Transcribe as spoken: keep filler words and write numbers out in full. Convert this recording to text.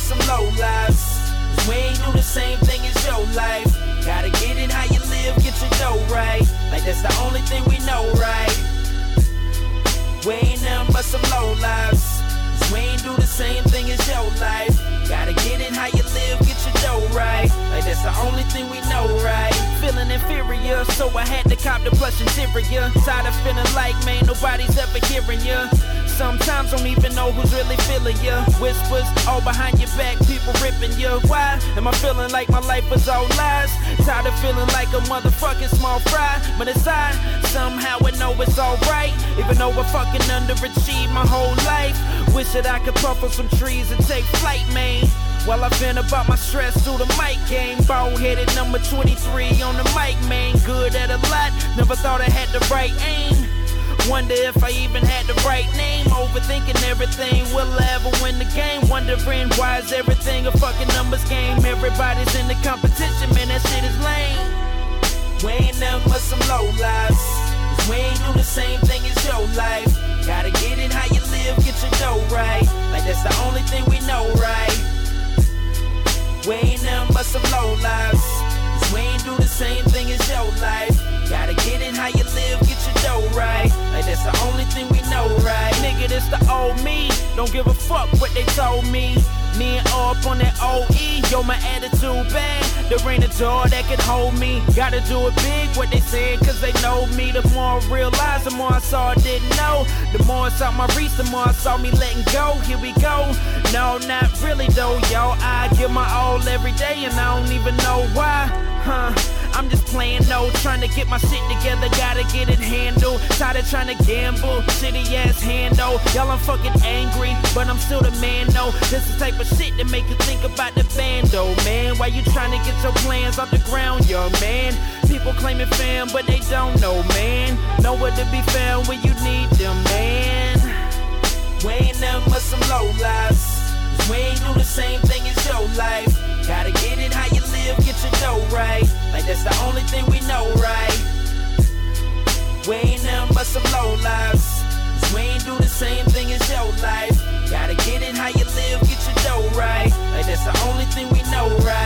some low lives. Cause we ain't do the same thing as your life. Gotta get it how you live, get your dough right. Like that's the only thing we know, right? We ain't nothing but some low lives. Cause we ain't do the same thing as your life. Gotta get it how you live, get your dough right. Like that's the only thing we know, right? Feeling inferior, so I had to cop the plush interior. Tired of feeling like, man, nobody's ever hearing ya. Sometimes don't even know who's really feeling ya. Whispers all behind your back, people ripping ya. Why am I feeling like my life was all lies? Tired of feeling like a motherfucking small fry. But inside, somehow I know it's alright. Even though I fucking underachieved my whole life. Wish that I could puff on some trees and take flight, man. While I vent about my stress through the mic game. Bald-headed number twenty-three on the mic, man. Good at a lot, never thought I had the right aim. Wonder if I even had the right name. Overthinking everything, will I ever win the game? Wondering why is everything a fucking numbers game? Everybody's in the competition, man, that shit is lame. We ain't nothing but some low lives. Cause we ain't do the same thing as your life. Gotta get it how you live, get your dough right. Like that's the only thing we know, right? We ain't nothing but some low lives. Cause we ain't do the same thing as your life. Gotta get it how you live, get your dough right. Like that's the only thing we know, right? Nigga, this the old me. Don't give a fuck what they told me. Me and all up on that O E. Yo, my attitude bad. There ain't a door that can hold me. Gotta do it big, what they said, cause they know me. The more I realized, the more I saw I didn't know. The more it's out my reach, the more I saw me letting go. Here we go. No, not really though, yo. I give my all every day and I don't even know why. Huh, I'm just playing no, trying to get my shit together, gotta get it handled. Tired of trying to gamble, shitty ass handle. Y'all, I'm fucking angry, but I'm still the man, no. This is the type of shit that make you think about the bando, man. Why you trying to get your plans off the ground, young man? People claiming fam, but they don't know, man. Nowhere to be found when you need them, man. We ain't nothing but some low lives. Cause we ain't do the same thing as your life. Gotta get it how you live, get your dough right. Like that's the only thing we know, right? We ain't nothing but some low lives. Cause we ain't do the same thing as your life. Gotta get it how you live, get your dough right. Like that's the only thing we know, right?